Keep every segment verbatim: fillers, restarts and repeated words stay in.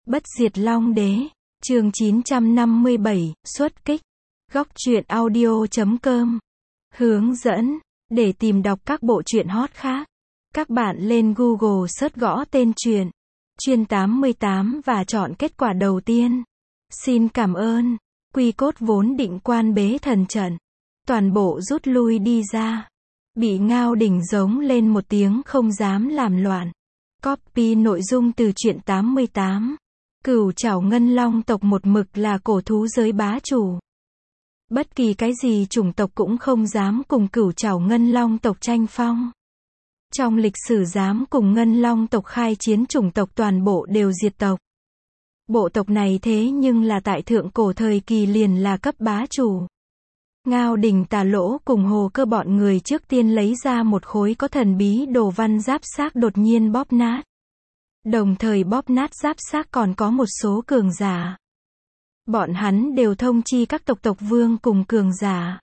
Bất diệt Long Đế, chương chín trăm năm mươi bảy, xuất kích. Góc truyện audio chấm com. Hướng dẫn, để tìm đọc các bộ truyện hot khác, các bạn lên Google search gõ tên truyện, truyện tám mươi tám và chọn kết quả đầu tiên. Xin cảm ơn. Quy Cốt vốn định quan bế thần trận, toàn bộ rút lui đi ra. Bị Ngao Đỉnh giống lên một tiếng không dám làm loạn. Copy nội dung từ truyện tám mươi tám. Cửu Trảo Ngân Long tộc một mực là cổ thú giới bá chủ. Bất kỳ cái gì chủng tộc cũng không dám cùng Cửu Trảo Ngân Long tộc tranh phong. Trong lịch sử dám cùng Ngân Long tộc khai chiến chủng tộc toàn bộ đều diệt tộc. Bộ tộc này thế nhưng là tại thượng cổ thời kỳ liền là cấp bá chủ. Ngao Đỉnh Tà Lỗ cùng Hồ Cơ bọn người trước tiên lấy ra một khối có thần bí đồ văn giáp xác đột nhiên bóp nát. Đồng thời bóp nát giáp xác còn có một số cường giả. Bọn hắn đều thông chi các tộc tộc vương cùng cường giả.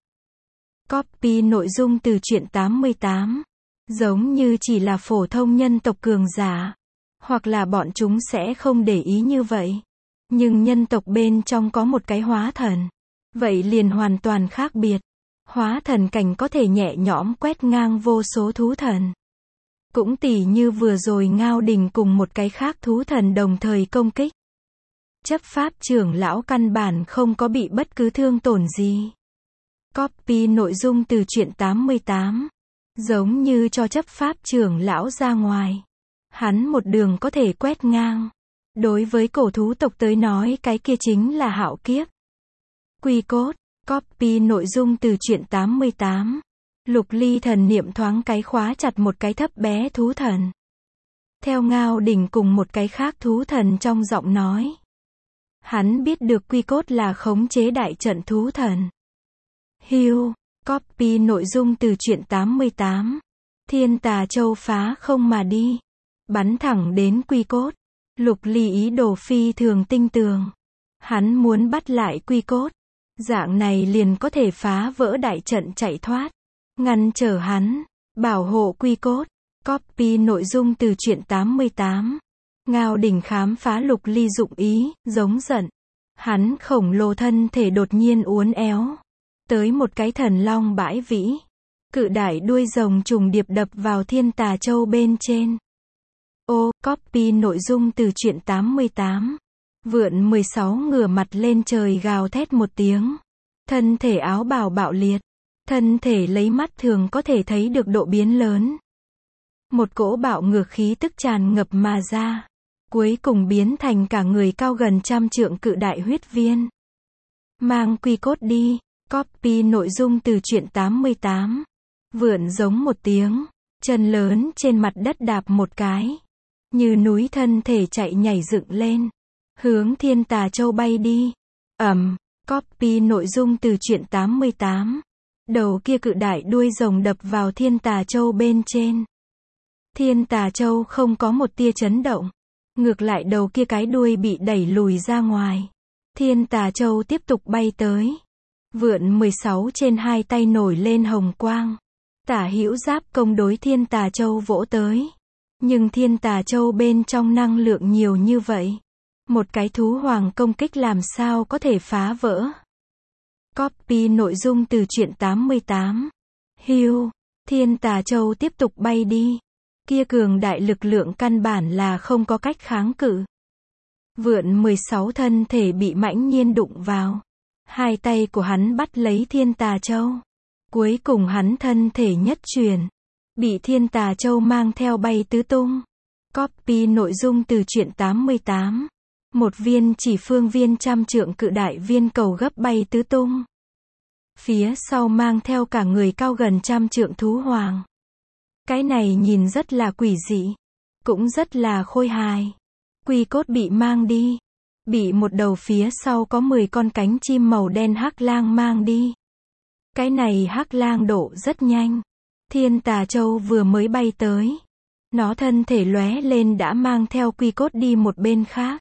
Copy nội dung từ truyện tám mươi tám. Giống như chỉ là phổ thông nhân tộc cường giả. Hoặc là bọn chúng sẽ không để ý như vậy. Nhưng nhân tộc bên trong có một cái hóa thần. Vậy liền hoàn toàn khác biệt. Hóa thần cảnh có thể nhẹ nhõm quét ngang vô số thú thần. Cũng tỉ như vừa rồi Ngao Đỉnh cùng một cái khác thú thần đồng thời công kích. Chấp pháp trưởng lão căn bản không có bị bất cứ thương tổn gì. Copy nội dung từ truyện tám mươi tám. Giống như cho chấp pháp trưởng lão ra ngoài. Hắn một đường có thể quét ngang. Đối với cổ thú tộc tới nói cái kia chính là hạo kiếp. Quy Cốt, copy nội dung từ truyện tám mươi tám. Lục Ly thần niệm thoáng cái khóa chặt một cái thấp bé thú thần. Theo Ngao Đỉnh cùng một cái khác thú thần trong giọng nói. Hắn biết được Quy Cốt là khống chế đại trận thú thần. Hưu, copy nội dung từ truyện tám mươi tám. Thiên Tà Châu phá không mà đi. Bắn thẳng đến Quy Cốt. Lục Ly ý đồ phi thường tinh tường. Hắn muốn bắt lại Quy Cốt. Dạng này liền có thể phá vỡ đại trận chạy thoát. Ngăn trở hắn. Bảo hộ Quy Cốt. Copy nội dung từ truyện tám mươi tám. Ngao Đỉnh khám phá Lục Ly dụng ý, giống giận. Hắn khổng lồ thân thể đột nhiên uốn éo. Tới một cái thần long bãi vĩ. Cự đại đuôi rồng trùng điệp đập vào Thiên Tà Châu bên trên. Ô, copy nội dung từ truyện tám mươi tám. Vượn mười sáu ngửa mặt lên trời gào thét một tiếng. Thân thể áo bào bạo liệt. Thân thể lấy mắt thường có thể thấy được độ biến lớn. Một cỗ bạo ngược khí tức tràn ngập mà ra. Cuối cùng biến thành cả người cao gần trăm trượng cự đại huyết viên. Mang Quy Cốt đi. Copy nội dung từ truyện tám mươi tám. Vượn giống một tiếng. Chân lớn trên mặt đất đạp một cái. Như núi thân thể chạy nhảy dựng lên. Hướng Thiên Tà Châu bay đi. Ầm. Copy nội dung từ truyện tám mươi tám. Đầu kia cự đại đuôi rồng đập vào Thiên Tà Châu bên trên. Thiên Tà Châu không có một tia chấn động. Ngược lại đầu kia cái đuôi bị đẩy lùi ra ngoài. Thiên Tà Châu tiếp tục bay tới. Vượn mười sáu trên hai tay nổi lên hồng quang. Tả hữu giáp công đối Thiên Tà Châu vỗ tới. Nhưng Thiên Tà Châu bên trong năng lượng nhiều như vậy. Một cái thú hoàng công kích làm sao có thể phá vỡ. Copy nội dung từ truyện tám mươi tám. Hưu. Thiên Tà Châu tiếp tục bay đi. Kia cường đại lực lượng căn bản là không có cách kháng cự. Vượn mười sáu thân thể bị mãnh nhiên đụng vào. Hai tay của hắn bắt lấy Thiên Tà Châu. Cuối cùng hắn thân thể nhất chuyển. Bị Thiên Tà Châu mang theo bay tứ tung. Copy nội dung từ truyện tám mươi tám. Một viên chỉ phương viên trăm trượng cự đại viên cầu gấp bay tứ tung. Phía sau mang theo cả người cao gần trăm trượng thú hoàng. Cái này nhìn rất là quỷ dị. Cũng rất là khôi hài. Quy Cốt bị mang đi. Bị một đầu phía sau có mười con cánh chim màu đen hắc lang mang đi. Cái này hắc lang độ rất nhanh. Thiên Tà Châu vừa mới bay tới. Nó thân thể lóe lên đã mang theo Quy Cốt đi một bên khác.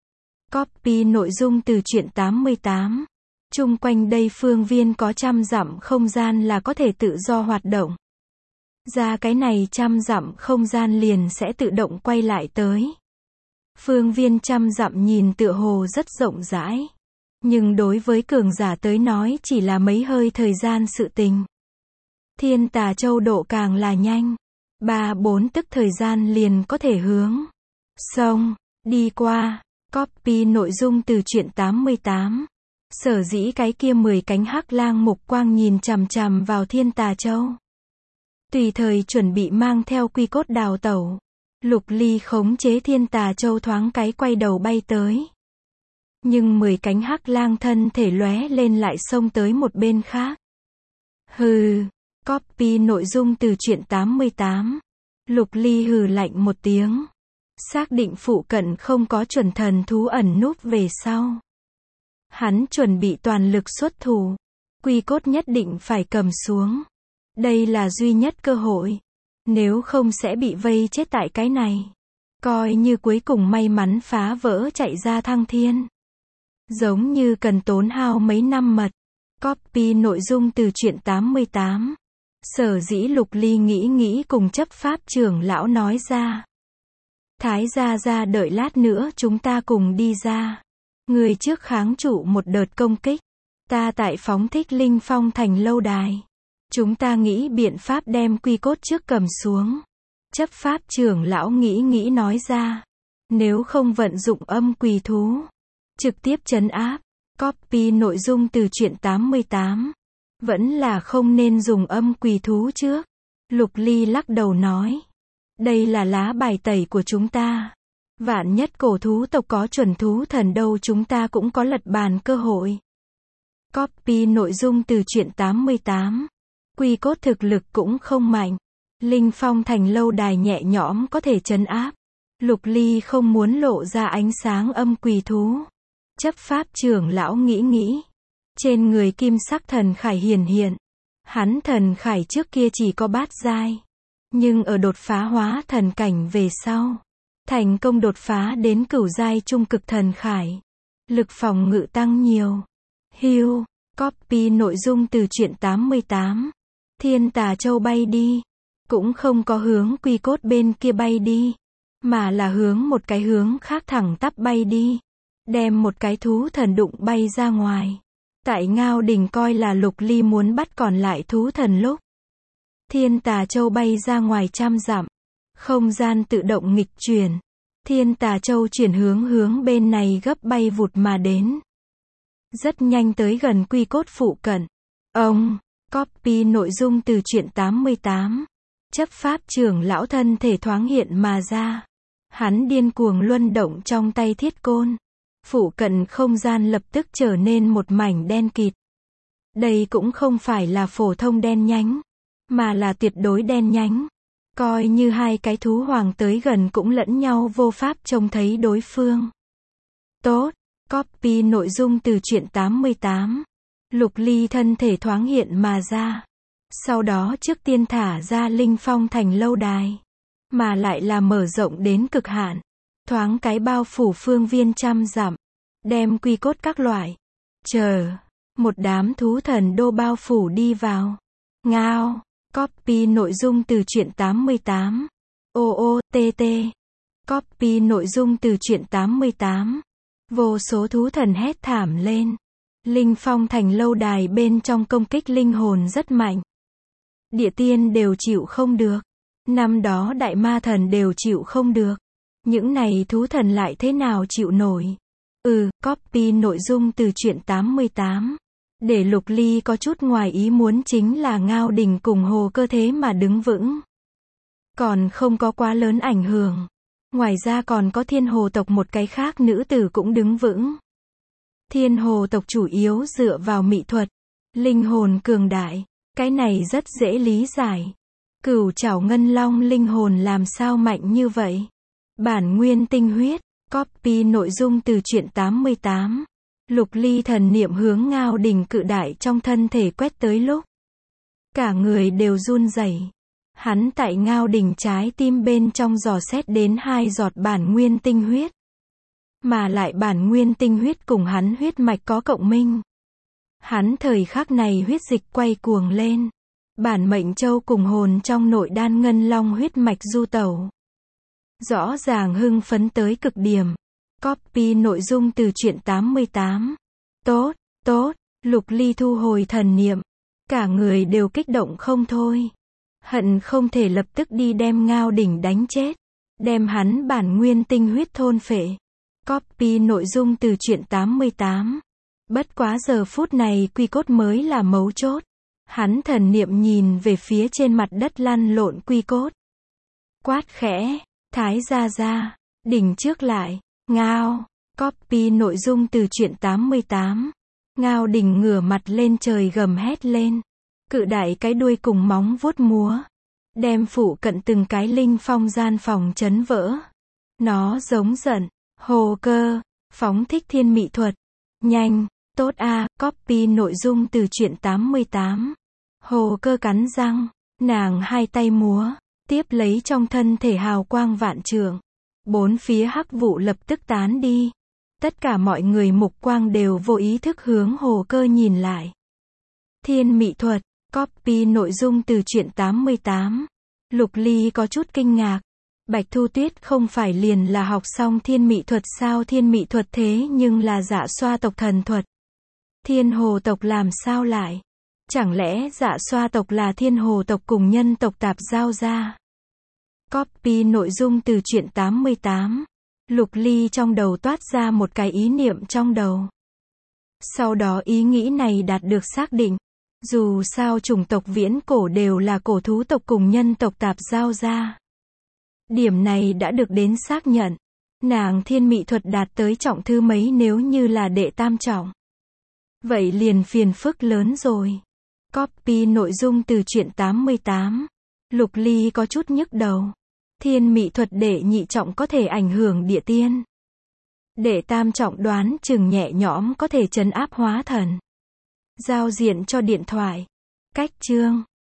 Copy nội dung từ truyện tám mươi tám. Chung quanh đây phương viên có trăm dặm không gian là có thể tự do hoạt động. Ra cái này trăm dặm không gian liền sẽ tự động quay lại tới. Phương viên trăm dặm nhìn tựa hồ rất rộng rãi. Nhưng đối với cường giả tới nói chỉ là mấy hơi thời gian sự tình. Thiên Tà Châu độ càng là nhanh. Ba bốn tức thời gian liền có thể hướng sông đi qua. Copy nội dung từ truyện tám mươi tám. Sở dĩ cái kia mười cánh hắc lang mục quang nhìn chằm chằm vào Thiên Tà Châu. Tùy thời chuẩn bị mang theo quy cốt đào tẩu. Lục Ly khống chế Thiên Tà Châu thoáng cái quay đầu bay tới. Nhưng mười cánh hắc lang thân thể lóe lên lại xông tới một bên khác. Hừ, copy nội dung từ truyện tám mươi tám. Lục Ly hừ lạnh một tiếng. Xác định phụ cận không có chuẩn thần thú ẩn núp về sau. Hắn chuẩn bị toàn lực xuất thủ. Quy cốt nhất định phải cầm xuống. Đây là duy nhất cơ hội. Nếu không sẽ bị vây chết tại cái này. Coi như cuối cùng may mắn phá vỡ chạy ra thăng thiên. Giống như cần tốn hao mấy năm mật. Copy nội dung từ truyện tám mươi tám. Sở dĩ Lục Ly nghĩ nghĩ cùng chấp pháp trưởng lão nói ra. Thái gia gia đợi lát nữa chúng ta cùng đi ra. Người trước kháng trụ một đợt công kích. Ta tại phóng thích linh phong thành lâu đài. Chúng ta nghĩ biện pháp đem quy cốt trước cầm xuống. Chấp pháp trưởng lão nghĩ nghĩ nói ra. Nếu không vận dụng âm quỳ thú. Trực tiếp trấn áp. Copy nội dung từ truyện tám mươi tám. Vẫn là không nên dùng âm quỳ thú trước. Lục Ly lắc đầu nói. Đây là lá bài tẩy của chúng ta. Vạn nhất cổ thú tộc có chuẩn thú thần đâu chúng ta cũng có lật bàn cơ hội. Copy nội dung từ truyện tám mươi tám. Quy cốt thực lực cũng không mạnh. Linh phong thành lâu đài nhẹ nhõm có thể trấn áp. Lục Ly không muốn lộ ra ánh sáng âm quỳ thú. Chấp pháp trưởng lão nghĩ nghĩ. Trên người kim sắc thần khải hiển hiện. Hắn thần khải trước kia chỉ có bát giai. Nhưng ở đột phá hóa thần cảnh về sau. Thành công đột phá đến cửu giai trung cực thần khải. Lực phòng ngự tăng nhiều. Hưu, copy nội dung từ truyện tám mươi tám. Thiên Tà Châu bay đi. Cũng không có hướng quy cốt bên kia bay đi. Mà là hướng một cái hướng khác thẳng tắp bay đi. Đem một cái thú thần đụng bay ra ngoài. Tại Ngao Đình coi là Lục Ly muốn bắt còn lại thú thần lúc. Thiên Tà Châu bay ra ngoài trăm dặm. Không gian tự động nghịch chuyển. Thiên Tà Châu chuyển hướng hướng bên này gấp bay vụt mà đến. Rất nhanh tới gần quy cốt phụ cận. Ông, copy nội dung từ truyện tám mươi tám. Chấp pháp trưởng lão thân thể thoáng hiện mà ra. Hắn điên cuồng luân động trong tay thiết côn. Phụ cận không gian lập tức trở nên một mảnh đen kịt. Đây cũng không phải là phổ thông đen nhánh. Mà là tuyệt đối đen nhánh. Coi như hai cái thú hoàng tới gần cũng lẫn nhau vô pháp trông thấy đối phương. Tốt, copy nội dung từ truyện tám mươi tám. Lục Ly thân thể thoáng hiện mà ra. Sau đó trước tiên thả ra linh phong thành lâu đài. Mà lại là mở rộng đến cực hạn. Thoáng cái bao phủ phương viên trăm dặm. Đem quy cốt các loại. Chờ. Một đám thú thần đô bao phủ đi vào. Ngao. Copy nội dung từ truyện tám mươi tám. O O T T. Copy nội dung từ truyện tám mươi tám. Vô số thú thần hét thảm lên. Linh phong thành lâu đài bên trong công kích linh hồn rất mạnh. Địa tiên đều chịu không được. Năm đó đại ma thần đều chịu không được. Những này thú thần lại thế nào chịu nổi. Ừ, copy nội dung từ truyện tám mươi tám. Để Lục Ly có chút ngoài ý muốn chính là Ngao Đình cùng Hồ Cơ thế mà đứng vững. Còn không có quá lớn ảnh hưởng. Ngoài ra còn có Thiên Hồ tộc một cái khác nữ tử cũng đứng vững. Thiên Hồ tộc chủ yếu dựa vào mỹ thuật. Linh hồn cường đại. Cái này rất dễ lý giải. Cửu trảo ngân long linh hồn làm sao mạnh như vậy? Bản nguyên tinh huyết. Copy nội dung từ truyện tám mươi tám. Lục Ly thần niệm hướng Ngao Đình cự đại trong thân thể quét tới lúc. Cả người đều run rẩy. Hắn tại Ngao Đình trái tim bên trong dò xét đến hai giọt bản nguyên tinh huyết. Mà lại bản nguyên tinh huyết cùng hắn huyết mạch có cộng minh. Hắn thời khắc này huyết dịch quay cuồng lên. Bản mệnh châu cùng hồn trong nội đan ngân long huyết mạch du tẩu. Rõ ràng hưng phấn tới cực điểm. Copy nội dung từ truyện tám mươi tám. Tốt, tốt, Lục Ly thu hồi thần niệm. Cả người đều kích động không thôi. Hận không thể lập tức đi đem Ngao Đỉnh đánh chết. Đem hắn bản nguyên tinh huyết thôn phệ. Copy nội dung từ truyện tám mươi tám. Bất quá giờ phút này quy cốt mới là mấu chốt. Hắn thần niệm nhìn về phía trên mặt đất lăn lộn quy cốt. Quát khẽ, Thái gia gia, đỉnh trước lại, Ngao. Copy nội dung từ truyện tám mươi tám. Ngao Đỉnh ngửa mặt lên trời gầm hét lên. Cự đại cái đuôi cùng móng vuốt múa. Đem phủ cận từng cái linh phong gian phòng chấn vỡ. Nó giống giận. Hồ Cơ, phóng thích thiên mị thuật. Nhanh, tốt a, copy nội dung từ truyện tám mươi tám. Hồ Cơ cắn răng, nàng hai tay múa, tiếp lấy trong thân thể hào quang vạn trượng. Bốn phía hắc vụ lập tức tán đi. Tất cả mọi người mục quang đều vô ý thức hướng Hồ Cơ nhìn lại. Thiên mị thuật, copy nội dung từ truyện tám mươi tám. Lục Ly có chút kinh ngạc. Bạch Thu Tuyết không phải liền là học xong thiên mị thuật sao? Thiên mị thuật thế nhưng là Dạ Xoa tộc thần thuật. Thiên hồ tộc làm sao lại? Chẳng lẽ Dạ Xoa tộc là thiên hồ tộc cùng nhân tộc tạp giao ra? Copy nội dung từ truyện tám mươi tám. Lục Ly trong đầu toát ra một cái ý niệm trong đầu. Sau đó ý nghĩ này đạt được xác định. Dù sao chủng tộc viễn cổ đều là cổ thú tộc cùng nhân tộc tạp giao ra. Điểm này đã được đến xác nhận. Nàng thiên mị thuật đạt tới trọng thứ mấy nếu như là đệ tam trọng. Vậy liền phiền phức lớn rồi. Copy nội dung từ truyện tám mươi tám. Lục Ly có chút nhức đầu. Thiên mị thuật đệ nhị trọng có thể ảnh hưởng địa tiên. Đệ tam trọng đoán chừng nhẹ nhõm có thể trấn áp hóa thần. Giao diện cho điện thoại. Cách chương.